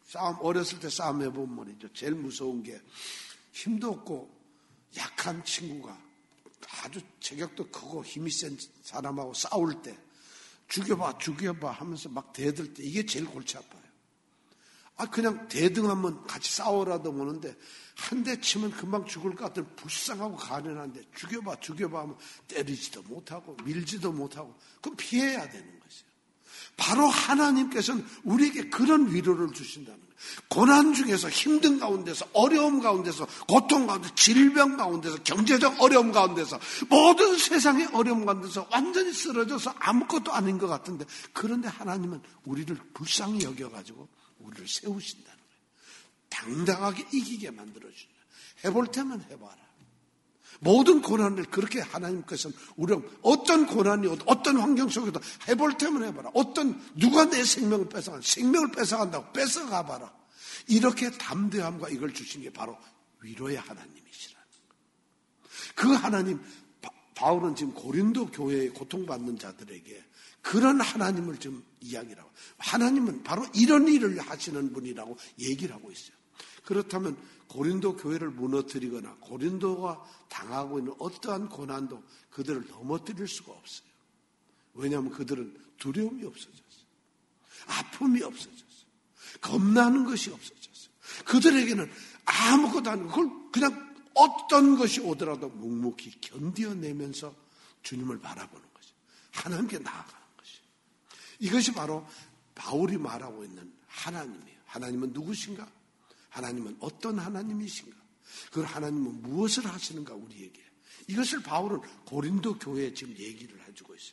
싸움, 어렸을 때 싸움 해보면 말이죠. 제일 무서운 게 힘도 없고 약한 친구가 아주 체격도 크고 힘이 센 사람하고 싸울 때 죽여봐 죽여봐 하면서 막 대들 때 이게 제일 골치 아파요. 아 그냥 대등하면 같이 싸우라도 보는데 한 대 치면 금방 죽을 것 같은 불쌍하고 가련한데 죽여봐 죽여봐 하면 때리지도 못하고 밀지도 못하고 그럼 피해야 되는 것이에요. 바로 하나님께서는 우리에게 그런 위로를 주신다는 거예요. 고난 중에서 힘든 가운데서 어려움 가운데서 고통 가운데서 질병 가운데서 경제적 어려움 가운데서 모든 세상의 어려움 가운데서 완전히 쓰러져서 아무것도 아닌 것 같은데 그런데 하나님은 우리를 불쌍히 여겨가지고 우리를 세우신다는 거예요. 당당하게 이기게 만들어준다. 해볼 테면 해봐라. 모든 고난을 그렇게 하나님께서는 우리 어떤 고난이 어떤 환경 속에도 해볼 테면 해봐라. 어떤 누가 내 생명을 뺏어간다. 생명을 뺏어간다고 뺏어가봐라. 이렇게 담대함과 이걸 주신 게 바로 위로의 하나님이시라는 거예요. 그 하나님 바, 바울은 지금 고린도 교회에 고통받는 자들에게 그런 하나님을 좀 이야기를 하고 하나님은 바로 이런 일을 하시는 분이라고 얘기를 하고 있어요. 그렇다면 고린도 교회를 무너뜨리거나 고린도가 당하고 있는 어떠한 고난도 그들을 넘어뜨릴 수가 없어요. 왜냐하면 그들은 두려움이 없어졌어요. 아픔이 없어졌어요. 겁나는 것이 없어졌어요. 그들에게는 아무것도 아니고 그걸 그냥 어떤 것이 오더라도 묵묵히 견뎌내면서 주님을 바라보는 것이에요. 하나님께 나아가는 것이에요. 이것이 바로 바울이 말하고 있는 하나님이에요. 하나님은 누구신가? 하나님은 어떤 하나님이신가? 그 하나님은 무엇을 하시는가 우리에게? 이것을 바울은 고린도 교회에 지금 얘기를 해주고 있어요.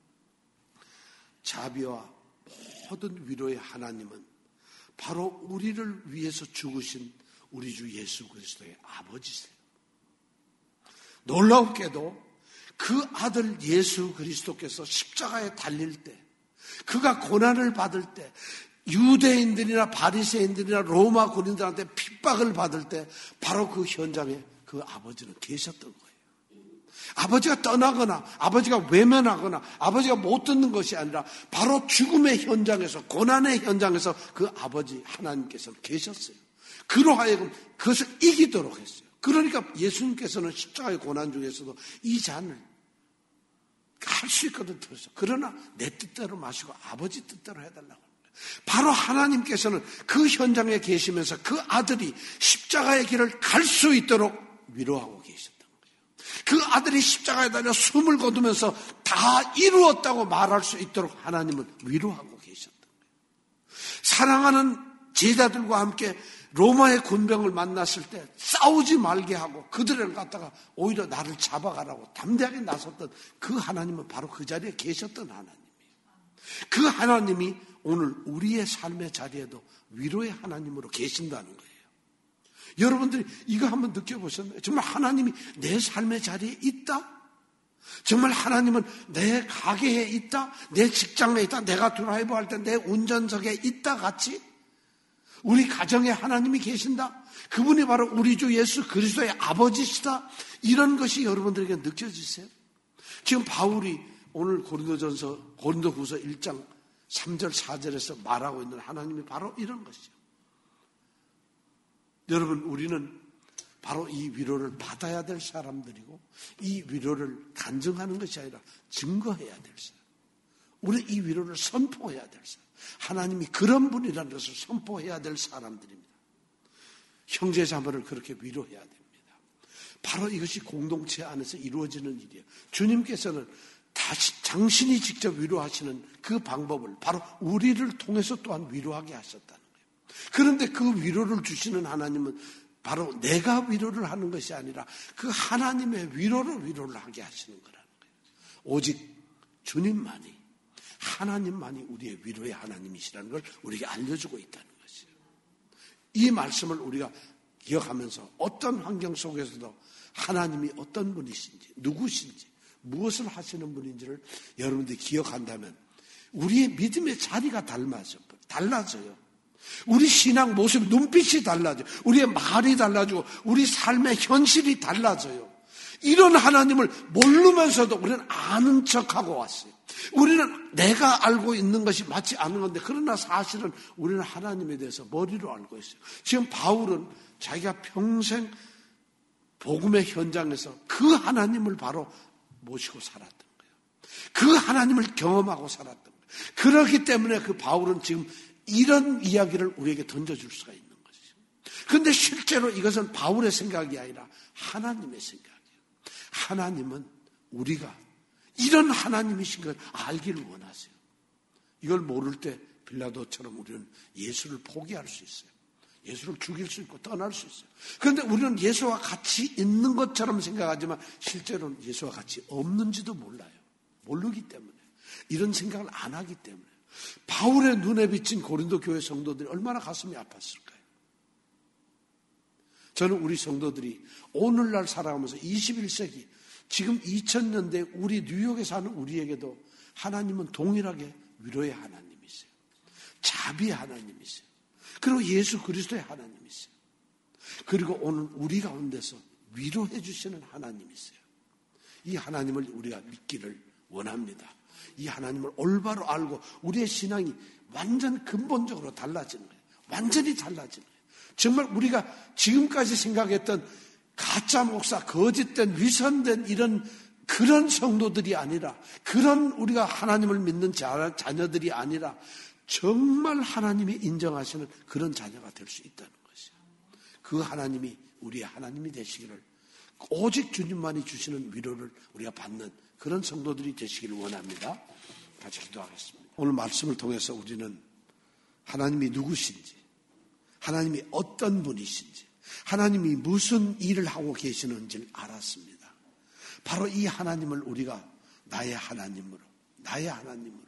자비와 모든 위로의 하나님은 바로 우리를 위해서 죽으신 우리 주 예수 그리스도의 아버지세요. 놀랍게도 그 아들 예수 그리스도께서 십자가에 달릴 때 그가 고난을 받을 때 유대인들이나 바리새인들이나 로마 군인들한테 핍박을 받을 때 바로 그 현장에 그 아버지는 계셨던 거예요. 아버지가 떠나거나 아버지가 외면하거나 아버지가 못 듣는 것이 아니라 바로 죽음의 현장에서 고난의 현장에서 그 아버지 하나님께서는 계셨어요. 그로 하여금 그것을 이기도록 했어요. 그러니까 예수님께서는 십자가의 고난 중에서도 이 잔을 할 수 있거든 들었어요. 그러나 내 뜻대로 마시고 아버지 뜻대로 해달라고. 바로 하나님께서는 그 현장에 계시면서 그 아들이 십자가의 길을 갈 수 있도록 위로하고 계셨던 거예요. 그 아들이 십자가에 달려 숨을 거두면서 다 이루었다고 말할 수 있도록 하나님은 위로하고 계셨던 거예요. 사랑하는 제자들과 함께 로마의 군병을 만났을 때 싸우지 말게 하고 그들을 갖다가 오히려 나를 잡아가라고 담대하게 나섰던 그 하나님은 바로 그 자리에 계셨던 하나님이에요. 그 하나님이 오늘 우리의 삶의 자리에도 위로의 하나님으로 계신다는 거예요. 여러분들이 이거 한번 느껴보셨나요? 정말 하나님이 내 삶의 자리에 있다? 정말 하나님은 내 가게에 있다? 내 직장에 있다? 내가 드라이브 할 때 내 운전석에 있다 같이? 우리 가정에 하나님이 계신다? 그분이 바로 우리 주 예수 그리스도의 아버지시다? 이런 것이 여러분들에게 느껴지세요? 지금 바울이 오늘 고린도전서 고린도후서 일 장 삼 절 사 절에서 말하고 있는 하나님이 바로 이런 것이죠. 여러분 우리는 바로 이 위로를 받아야 될 사람들이고 이 위로를 간증하는 것이 아니라 증거해야 될 사람. 우리 이 위로를 선포해야 될 사람. 하나님이 그런 분이라는 것을 선포해야 될 사람들입니다. 형제 자매를 그렇게 위로해야 됩니다. 바로 이것이 공동체 안에서 이루어지는 일이에요. 주님께서는 다시 당신이 직접 위로하시는 그 방법을 바로 우리를 통해서 또한 위로하게 하셨다는 거예요. 그런데 그 위로를 주시는 하나님은 바로 내가 위로를 하는 것이 아니라 그 하나님의 위로를 위로를 하게 하시는 거라는 거예요. 오직 주님만이 하나님만이 우리의 위로의 하나님이시라는 걸 우리에게 알려주고 있다는 것이에요. 이 말씀을 우리가 기억하면서 어떤 환경 속에서도 하나님이 어떤 분이신지 누구신지 무엇을 하시는 분인지를 여러분들이 기억한다면 우리의 믿음의 자리가 달라져요. 달라져요. 우리 신앙 모습, 눈빛이 달라져요. 우리의 말이 달라지고 우리 삶의 현실이 달라져요. 이런 하나님을 모르면서도 우리는 아는 척하고 왔어요. 우리는 내가 알고 있는 것이 맞지 않은 건데, 그러나 사실은 우리는 하나님에 대해서 머리로 알고 있어요. 지금 바울은 자기가 평생 복음의 현장에서 그 하나님을 바로 모시고 살았던 거예요. 그 하나님을 경험하고 살았던 거예요. 그렇기 때문에 그 바울은 지금 이런 이야기를 우리에게 던져줄 수가 있는 것이죠. 그런데 실제로 이것은 바울의 생각이 아니라 하나님의 생각이에요. 하나님은 우리가 이런 하나님이신 걸 알기를 원하세요. 이걸 모를 때 빌라도처럼 우리는 예수를 포기할 수 있어요. 예수를 죽일 수 있고 떠날 수 있어요. 그런데 우리는 예수와 같이 있는 것처럼 생각하지만 실제로는 예수와 같이 없는지도 몰라요. 모르기 때문에. 이런 생각을 안 하기 때문에. 바울의 눈에 비친 고린도 교회 성도들이 얼마나 가슴이 아팠을까요? 저는 우리 성도들이 오늘날 살아가면서 이십일 세기 지금 이천 년대 우리 뉴욕에 사는 우리에게도 하나님은 동일하게 위로의 하나님이세요. 자비의 하나님이세요. 그리고 예수 그리스도의 하나님이세요. 그리고 오늘 우리 가운데서 위로해 주시는 하나님이세요. 이 하나님을 우리가 믿기를 원합니다. 이 하나님을 올바로 알고 우리의 신앙이 완전 근본적으로 달라지는 거예요. 완전히 달라지는 거예요. 정말 우리가 지금까지 생각했던 가짜 목사, 거짓된, 위선된 이런 그런 성도들이 아니라, 그런 우리가 하나님을 믿는 자, 자녀들이 아니라 정말 하나님이 인정하시는 그런 자녀가 될 수 있다는 것이죠. 그 하나님이 우리의 하나님이 되시기를, 오직 주님만이 주시는 위로를 우리가 받는 그런 성도들이 되시기를 원합니다. 같이 기도하겠습니다. 오늘 말씀을 통해서 우리는 하나님이 누구신지, 하나님이 어떤 분이신지, 하나님이 무슨 일을 하고 계시는지를 알았습니다. 바로 이 하나님을 우리가 나의 하나님으로, 나의 하나님으로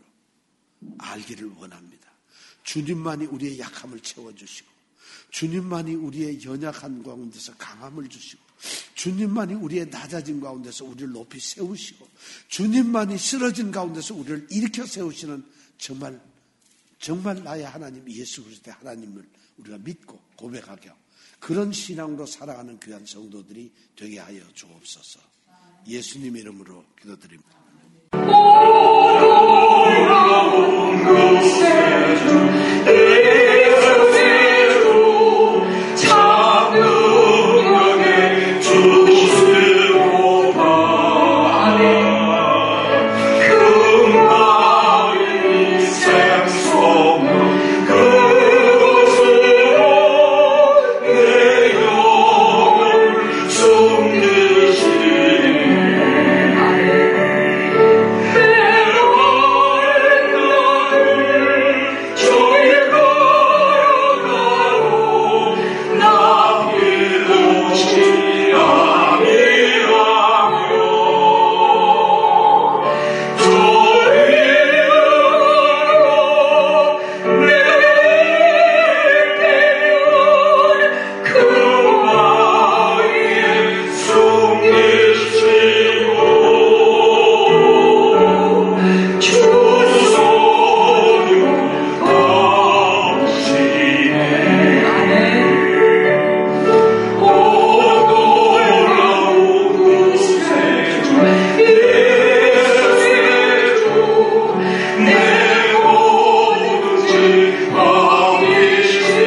알기를 원합니다. 주님만이 우리의 약함을 채워주시고, 주님만이 우리의 연약한 가운데서 강함을 주시고, 주님만이 우리의 낮아진 가운데서 우리를 높이 세우시고, 주님만이 쓰러진 가운데서 우리를 일으켜 세우시는 정말 정말 나의 하나님 예수 그리스도의 하나님을 우리가 믿고 고백하게 하고 그런 신앙으로 살아가는 귀한 성도들이 되게 하여 주옵소서. 예수님 이름으로 기도드립니다.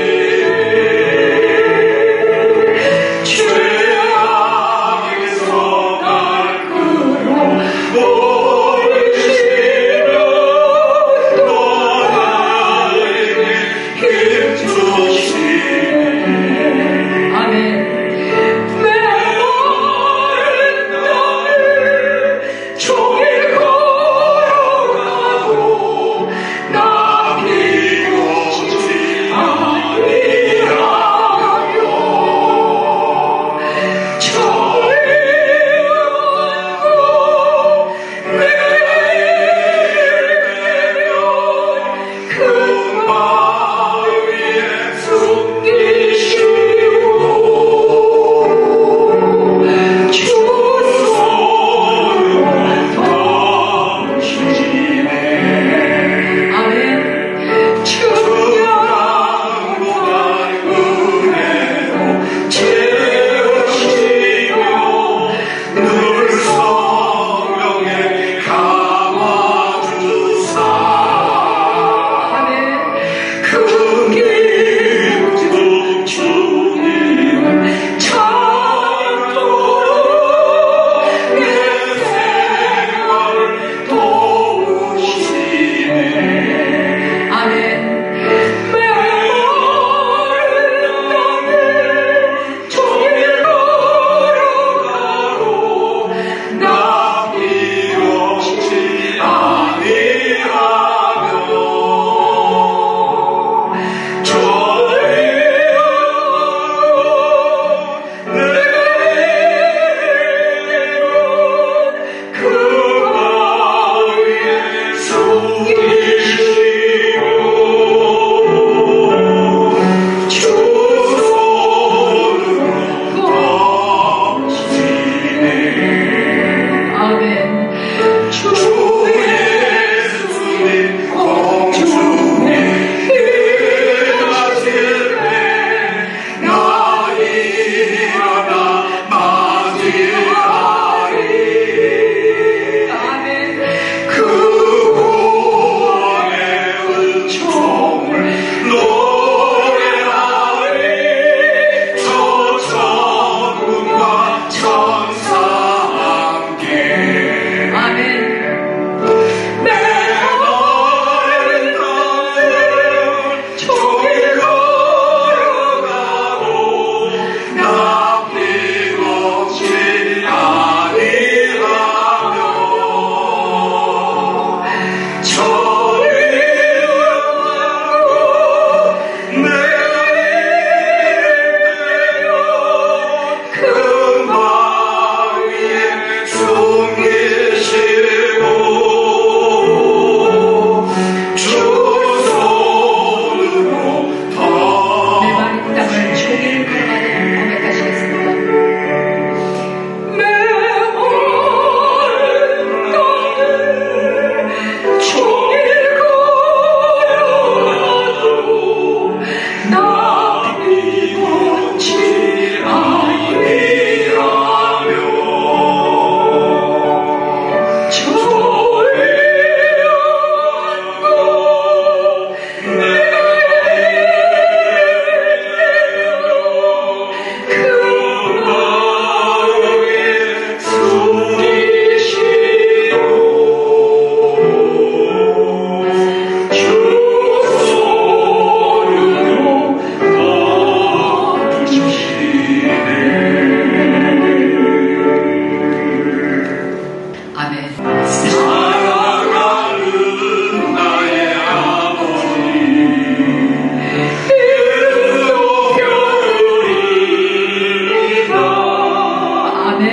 죄악에서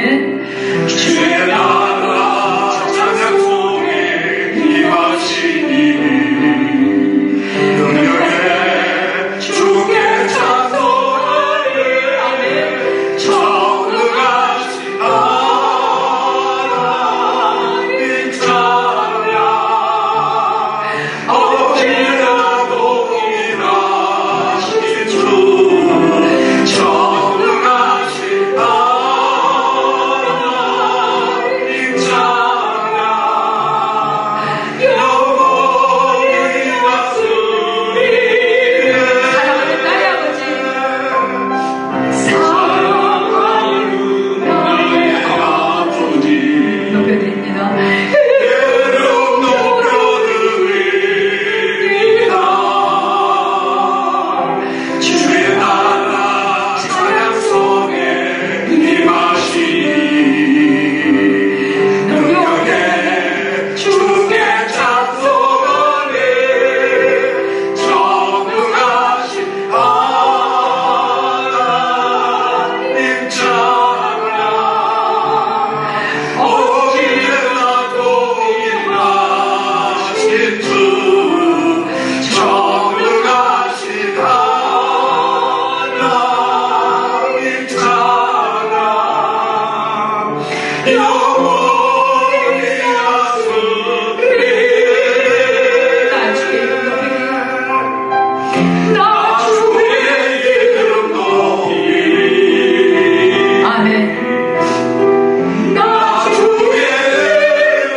아멘. 주의 나라 찬양 속에 임하시니 능력에 주께 찬송하리. 아멘. 전능하신 하나님 찬양 어디나 동일하신 주 전능하신 하나님 찬양 영원히 왔으리. 사랑하는 나의 아버지, 사랑하는 나의 아버지 높여드립니다. 이름 높여드립니다. 주의 나라 찬양 속에 임하시니 능력에 주께 찬송하리. 전능하신 하나님 찬양 어디나 동일하신 주 전능하신 하나님 찬양 영원히 왔으리. 나 주의 이름 높이리. 나 주의 이름 높이리. 아멘. 나 주의 이름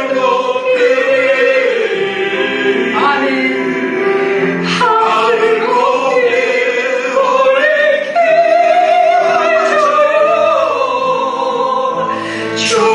높이리. 아멘. 하늘 높이 올리게 하셔요. 주